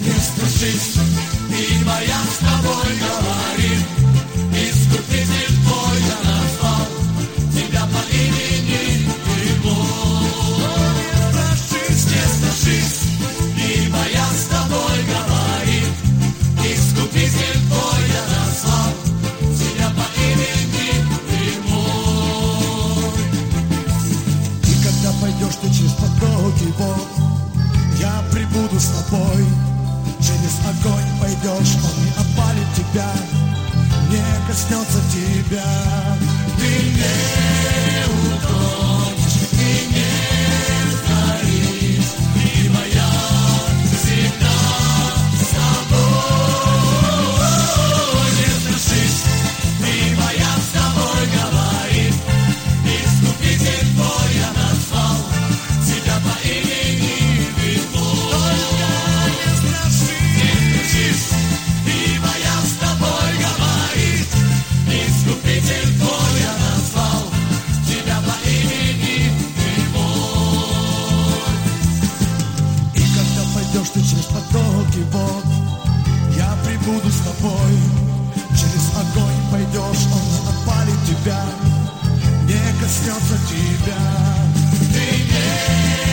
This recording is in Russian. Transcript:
Не страшись, и моя с тобой говорит, Искупитель твой я назвал, тебя по имени его. Не страшись, и моя с тобой говорит, Искупитель твой я назвал, тебя по имени его. И когда пойдешь ты через потоки вод, я прибуду с тобой. Через огонь пойдешь, он не опалит тебя, не коснется тебя. Ты не утонешь и не сгоришь, и моя всегда с тобой. Не страшись, и моя с тобой говорит, Искупитель твой я назвал, тебя по имени его. Не страшись, и моя с тобой говорит, Искупитель твой я назвал, тебя по имени его. И когда пойдешь ты через потоки вод, я прибуду с тобой. Через огонь пойдешь, он не опалит тебя, не коснется тебя. Ты не